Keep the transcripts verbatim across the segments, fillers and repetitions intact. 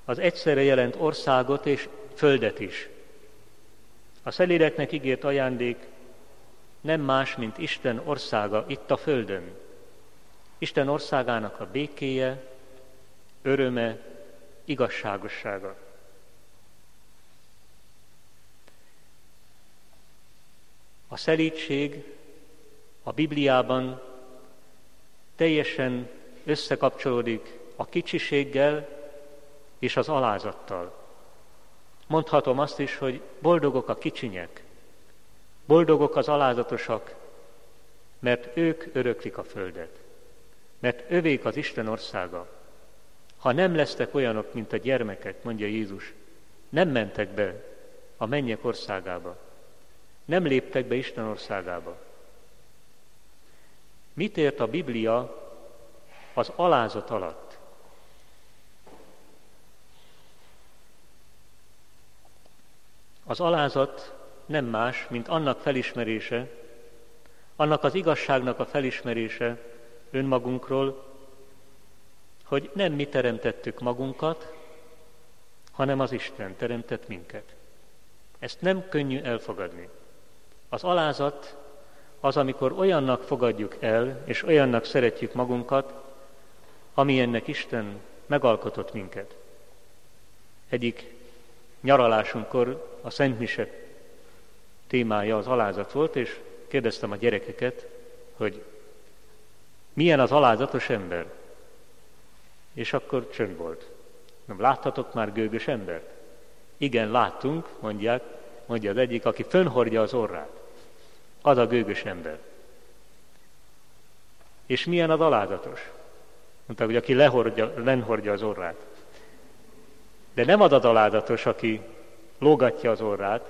az egyszerre jelent országot és földet is. A szelídeknek ígért ajándék nem más, mint Isten országa itt a földön. Isten országának a békéje, öröme, igazságossága. A szelídség a Bibliában teljesen összekapcsolódik a kicsiséggel és az alázattal. Mondhatom azt is, hogy boldogok a kicsinyek, boldogok az alázatosak, mert ők öröklik a földet, mert övék az Isten országa. Ha nem lesztek olyanok, mint a gyermekek, mondja Jézus, nem mentek be a mennyek országába, nem léptek be Isten országába. Mit ért a Biblia az alázat alatt? Az alázat nem más, mint annak felismerése, annak az igazságnak a felismerése önmagunkról, hogy nem mi teremtettük magunkat, hanem az Isten teremtett minket. Ezt nem könnyű elfogadni. Az alázat az, amikor olyannak fogadjuk el, és olyannak szeretjük magunkat, amilyennek Isten megalkotott minket. Egyik nyaralásunkkor a Szent Mise témája az alázat volt, és kérdeztem a gyerekeket, hogy milyen az alázatos ember. És akkor csönd volt. Nem láttatok már gőgös embert? Igen, láttunk, mondják, mondja az egyik, aki fönnhordja az orrát. Az a gőgös ember. És milyen az alázatos? Mondták, hogy aki lehordja, lenhordja az orrát. De nem az az alázatos, aki lógatja az orrát.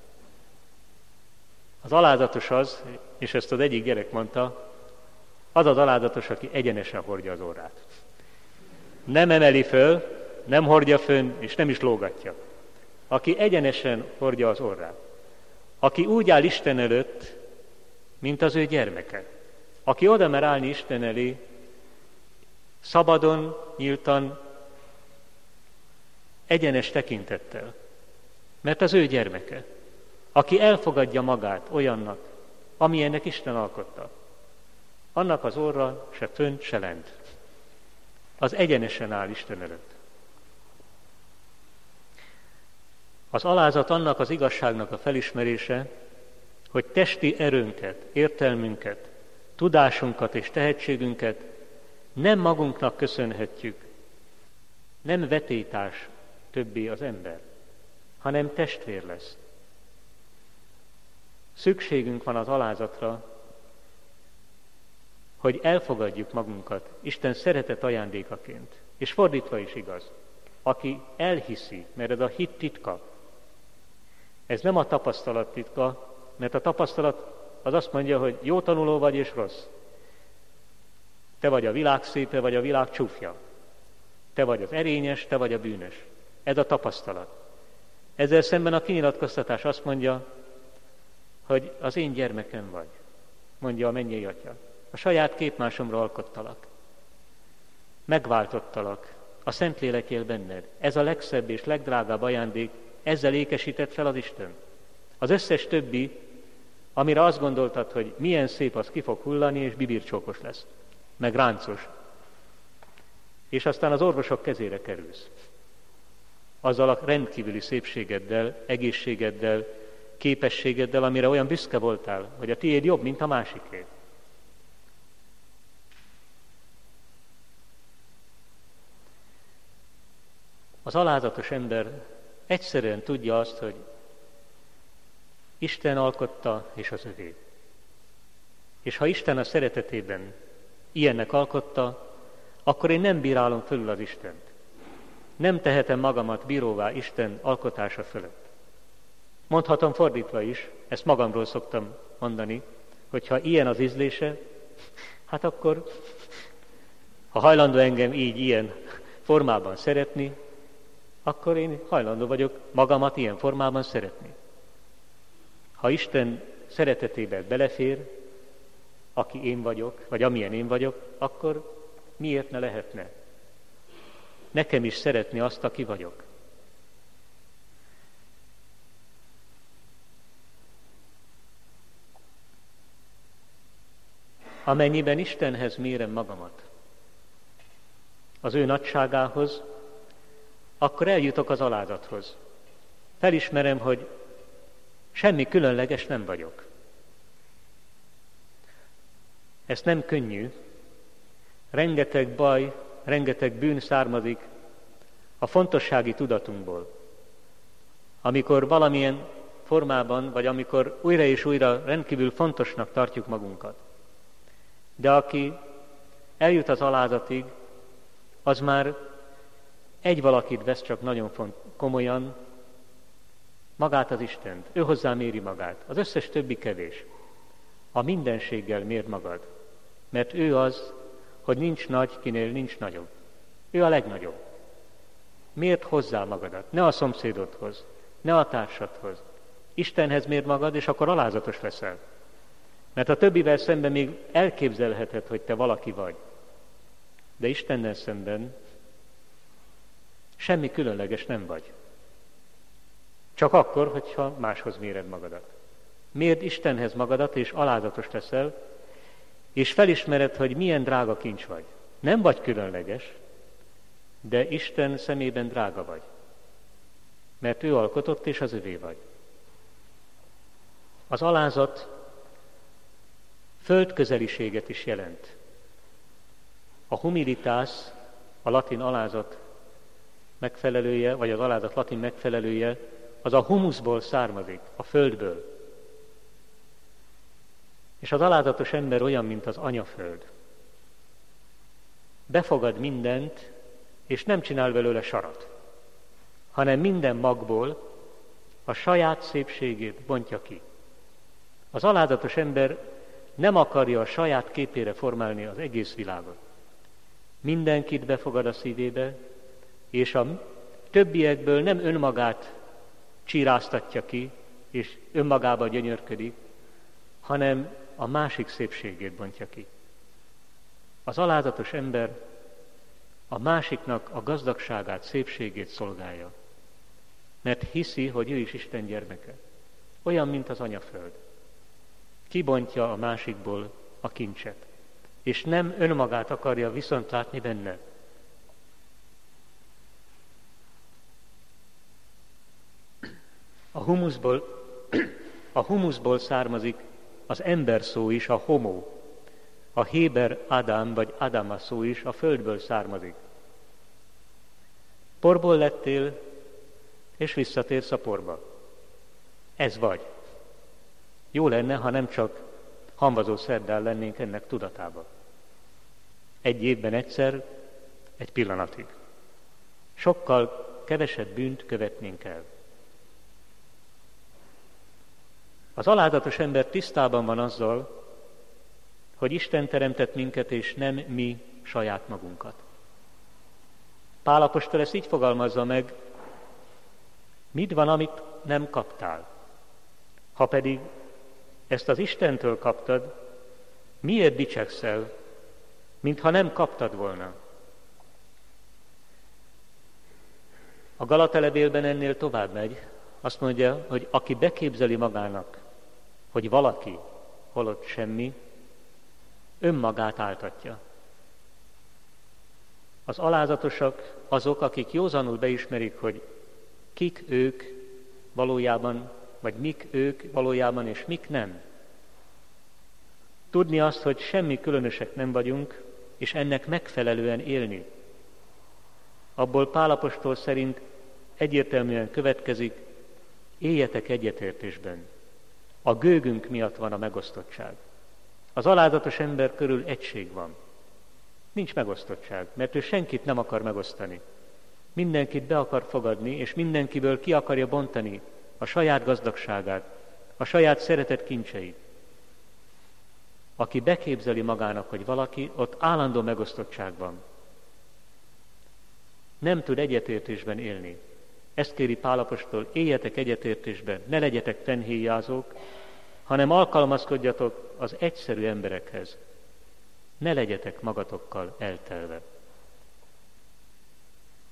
Az alázatos az, és ezt az egyik gyerek mondta, az az alázatos, aki egyenesen hordja az orrát. Nem emeli föl, nem hordja fönn, és nem is lógatja. Aki egyenesen hordja az orrát. Aki úgy áll Isten előtt, mint az ő gyermeke. Aki oda mer állni Isten elé, szabadon, nyíltan, egyenes tekintettel. Mert az ő gyermeke. Aki elfogadja magát olyannak, amilyennek Isten alkotta. Annak az orra se fönt, se lent. Az egyenesen áll Isten előtt. Az alázat annak az igazságnak a felismerése, hogy testi erőnket, értelmünket, tudásunkat és tehetségünket nem magunknak köszönhetjük, nem vetélytárs többé az ember, hanem testvér lesz. Szükségünk van az alázatra, hogy elfogadjuk magunkat Isten szeretet ajándékaként. És fordítva is igaz. Aki elhiszi, mert ez a hit titka, ez nem a tapasztalat titka, mert a tapasztalat az azt mondja, hogy jó tanuló vagy és rossz. Te vagy a világ szépe, vagy a világ csúfja. Te vagy az erényes, te vagy a bűnös. Ez a tapasztalat. Ezzel szemben a kinyilatkoztatás azt mondja, hogy az én gyermekem vagy, mondja a mennyei Atya. A saját képmásomra alkottalak. Megváltottalak. A Szentlélek él benned. Ez a legszebb és legdrágább ajándék, ezzel ékesített fel az Isten. Az összes többi, amire azt gondoltad, hogy milyen szép, az ki fog hullani, és bibircsókos lesz. Meg ráncos. És aztán az orvosok kezére kerülsz. Azzal a rendkívüli szépségeddel, egészségeddel, képességeddel, amire olyan büszke voltál, hogy a tiéd jobb, mint a másiké. Az alázatos ember egyszerűen tudja azt, hogy Isten alkotta, és az övé. És ha Isten a szeretetében ilyennek alkotta, akkor én nem bírálom fölül az Istent. Nem tehetem magamat bíróvá Isten alkotása fölött. Mondhatom fordítva is, ezt magamról szoktam mondani, hogyha ilyen az ízlése, hát akkor, ha hajlandó engem így, ilyen formában szeretni, akkor én hajlandó vagyok magamat ilyen formában szeretni. Ha Isten szeretetébe belefér, aki én vagyok, vagy amilyen én vagyok, akkor miért ne lehetne? nekem is szeretni azt, aki vagyok. Amennyiben Istenhez mérem magamat, az ő nagyságához, akkor eljutok az alázathoz. Felismerem, hogy semmi különleges nem vagyok. Ez nem könnyű. Rengeteg baj, rengeteg bűn származik a fontossági tudatunkból. Amikor valamilyen formában, vagy amikor újra és újra rendkívül fontosnak tartjuk magunkat. De aki eljut az alázatig, az már egy valakit vesz csak nagyon font, komolyan, magát az Istent. Ő hozzá méri magát. Az összes többi kevés. A mindenséggel mér magad. Mert ő az, hogy nincs nagy, kinél nincs nagyobb. Ő a legnagyobb. Miért hozzá magadat? Ne a szomszédodhoz, ne a társadhoz. Istenhez mér magad, és akkor alázatos leszel. Mert a többivel szemben még elképzelheted, hogy te valaki vagy. De Istennel szemben semmi különleges nem vagy. Csak akkor, hogyha máshoz méred magadat. Mérd Istenhez magadat, és alázatos leszel, és felismered, hogy milyen drága kincs vagy. Nem vagy különleges, de Isten szemében drága vagy. Mert ő alkotott, és az övé vagy. Az alázat földközeliséget is jelent. A humilitas, a latin alázat megfelelője, vagy az alázat latin megfelelője, az a humuszból származik, a földből. És az alázatos ember olyan, mint az anyaföld. Befogad mindent, és nem csinál belőle sarat, hanem minden magból a saját szépségét bontja ki. Az alázatos ember nem akarja a saját képére formálni az egész világot. Mindenkit befogad a szívébe, és a többiekből nem önmagát csíráztatja ki, és önmagába gyönyörködik, hanem a másik szépségét bontja ki. Az alázatos ember a másiknak a gazdagságát, szépségét szolgálja, mert hiszi, hogy ő is Isten gyermeke. Olyan, mint az anyaföld. Kibontja a másikból a kincset, és nem önmagát akarja viszont látni benne. A humuszból, a humuszból származik az ember szó is, a homo. A héber Adam vagy Adama szó is a földből származik. Porból lettél, és visszatérsz a porba. Ez vagy. Jó lenne, ha nem csak hamvazó szerdán lennénk ennek tudatában. Egy évben egyszer, egy pillanatig. Sokkal kevesebb bűnt követnénk el. Az alázatos ember tisztában van azzal, hogy Isten teremtett minket, és nem mi saját magunkat. Pál apostol ezt így fogalmazza meg, mit van, amit nem kaptál? Ha pedig ezt az Istentől kaptad, miért dicsekszel, mintha nem kaptad volna? A Galata levélben ennél tovább megy, azt mondja, hogy aki beképzeli magának, hogy valaki, holott semmi, önmagát áltatja. Az alázatosak azok, akik józanul beismerik, hogy kik ők valójában, vagy mik ők valójában, és mik nem. Tudni azt, hogy semmi különösek nem vagyunk, és ennek megfelelően élni. Abból Pál apostol szerint egyértelműen következik, éljetek egyetértésben. A gőgünk miatt van a megosztottság. Az alázatos ember körül egység van. Nincs megosztottság, mert ő senkit nem akar megosztani. Mindenkit be akar fogadni, és mindenkiből ki akarja bontani a saját gazdagságát, a saját szeretett kincseit. Aki beképzeli magának, hogy valaki, ott állandó megosztottságban. Nem tud egyetértésben élni. Ezt kéri Pál apostol, éljetek egyetértésben, ne legyetek fennhéjázók, hanem alkalmazkodjatok az egyszerű emberekhez. Ne legyetek magatokkal eltelve.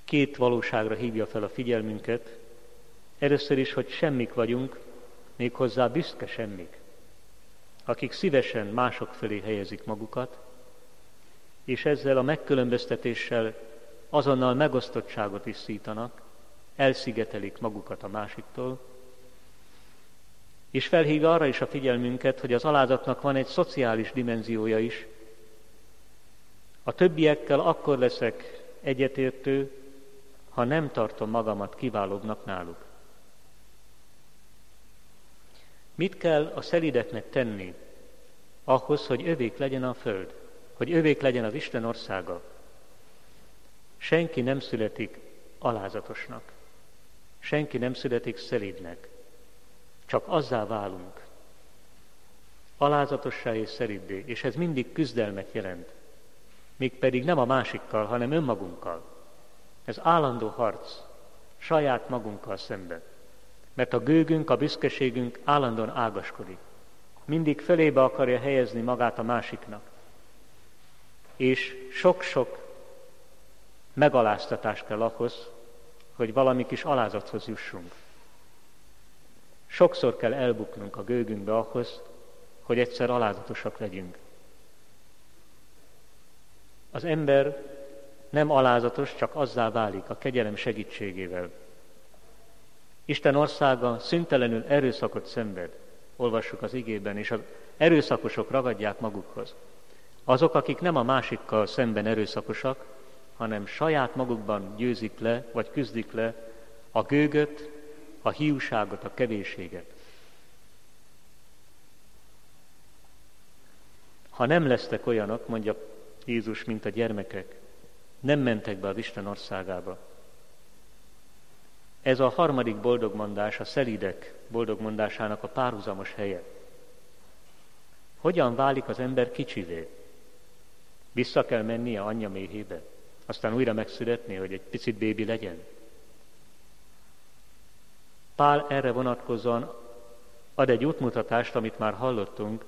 két valóságra hívja fel a figyelmünket. Először is, hogy semmik vagyunk, méghozzá büszke semmik, akik szívesen mások felé helyezik magukat, és ezzel a megkülönböztetéssel azonnal megosztottságot is szítanak, elszigetelik magukat a másiktól, és felhívja arra is a figyelmünket, hogy az alázatnak van egy szociális dimenziója is. A többiekkel akkor leszek egyetértő, ha nem tartom magamat kiválóbbnak náluk. Mit kell a szelídeknek tenni ahhoz, hogy övék legyen a föld, hogy övék legyen az Isten országa? Senki nem születik alázatosnak, senki nem születik szelídnek, csak azzá válunk, alázatossá és szelíddé, és ez mindig küzdelmet jelent, mégpedig nem a másikkal, hanem önmagunkkal. Ez állandó harc, saját magunkkal szemben. Mert a gőgünk, a büszkeségünk állandóan ágaskodik. Mindig felébe akarja helyezni magát a másiknak. És sok-sok megaláztatás kell ahhoz, hogy valami kis alázathoz jussunk. Sokszor kell elbuknunk a gőgünkbe ahhoz, hogy egyszer alázatosak legyünk. Az ember nem alázatos, csak azzá válik a kegyelem segítségével. Isten országa szüntelenül erőszakot szenved, olvassuk az igében, és az erőszakosok ragadják magukhoz. Azok, akik nem a másikkal szemben erőszakosak, hanem saját magukban győzik le, vagy küzdik le a gőgöt, a hiúságot, a kevésséget. Ha nem lesztek olyanok, mondja Jézus, mint a gyermekek, nem mentek be az Isten országába. Ez a harmadik boldogmondás, a szelídek boldogmondásának a párhuzamos helye. Hogyan válik az ember kicsivé? Vissza kell mennie anyja méhébe, aztán újra megszületni, hogy egy picit bébi legyen. Pál erre vonatkozóan ad egy útmutatást, amit már hallottunk.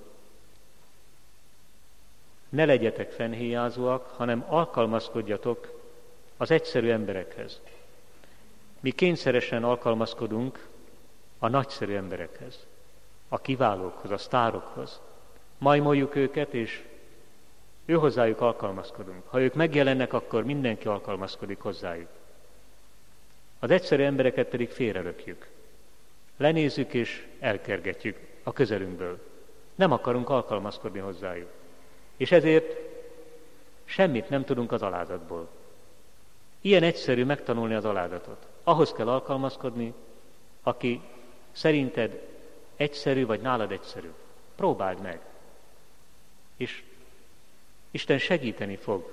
Ne legyetek fennhéjázóak, hanem alkalmazkodjatok az egyszerű emberekhez. Mi kényszeresen alkalmazkodunk a nagyszerű emberekhez, a kiválókhoz, a sztárokhoz. Majmoljuk őket, és ő hozzájuk alkalmazkodunk. Ha ők megjelennek, akkor mindenki alkalmazkodik hozzájuk. Az egyszerű embereket pedig félrelökjük. Lenézzük és elkergetjük a közelünkből. Nem akarunk alkalmazkodni hozzájuk. És ezért semmit nem tudunk az alázatból. Ilyen egyszerű megtanulni az alázatot. Ahhoz kell alkalmazkodni, aki szerinted egyszerű, vagy nálad egyszerű. Próbáld meg. És Isten segíteni fog.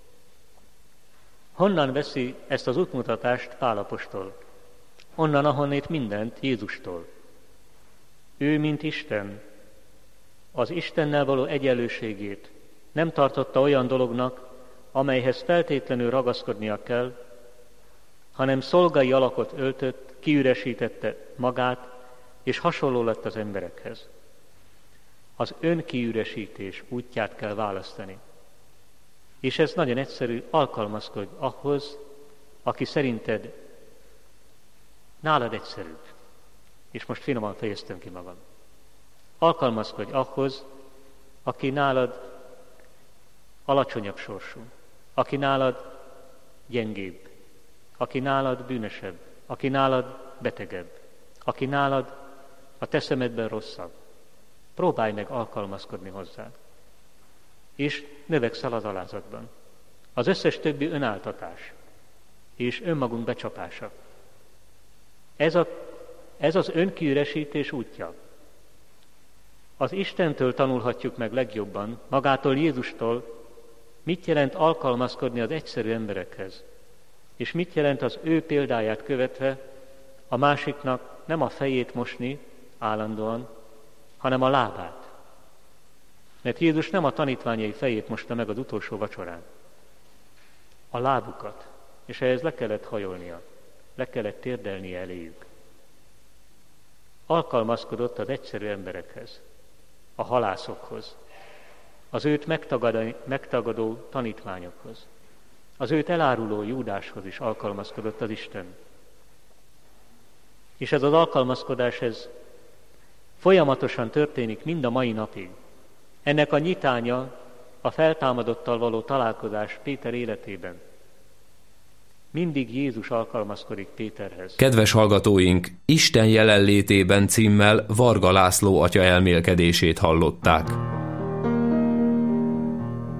Honnan veszi ezt az útmutatást Pál apostol? Onnan, ahonnét mindent Jézustól. Ő, mint Isten, az Istennel való egyenlőségét nem tartotta olyan dolognak, amelyhez feltétlenül ragaszkodnia kell, hanem szolgai alakot öltött, kiüresítette magát, és hasonló lett az emberekhez. Az önkiüresítés útját kell választani. És ez nagyon egyszerű, alkalmazkodj ahhoz, aki szerinted nálad egyszerűbb. És most finoman fejeztem ki magam. Alkalmazkodj ahhoz, aki nálad alacsonyabb sorsú, aki nálad gyengébb, aki nálad bűnösebb, aki nálad betegebb, aki nálad a te szemedben rosszabb. Próbálj meg alkalmazkodni hozzá. És növekszel az alázatban. Az összes többi önáltatás és önmagunk becsapása. Ez, a, ez az önkiüresítés útja. Az Istentől tanulhatjuk meg legjobban, magától Jézustól, mit jelent alkalmazkodni az egyszerű emberekhez, és mit jelent az ő példáját követve a másiknak nem a fejét mosni állandóan, hanem a lábát. Mert Jézus nem a tanítványai fejét mosta meg az utolsó vacsorán. A lábukat, és ehhez le kellett hajolnia, le kellett térdelnie eléjük. Alkalmazkodott az egyszerű emberekhez, a halászokhoz, az őt megtagadó tanítványokhoz, az őt eláruló Júdáshoz is alkalmazkodott az Isten. És ez az alkalmazkodás, ez folyamatosan történik mind a mai napig. Ennek a nyitánya a feltámadottal való találkozás Péter életében. Mindig Jézus alkalmazkodik Péterhez. Kedves hallgatóink, Isten jelenlétében címmel Varga László atya elmélkedését hallották.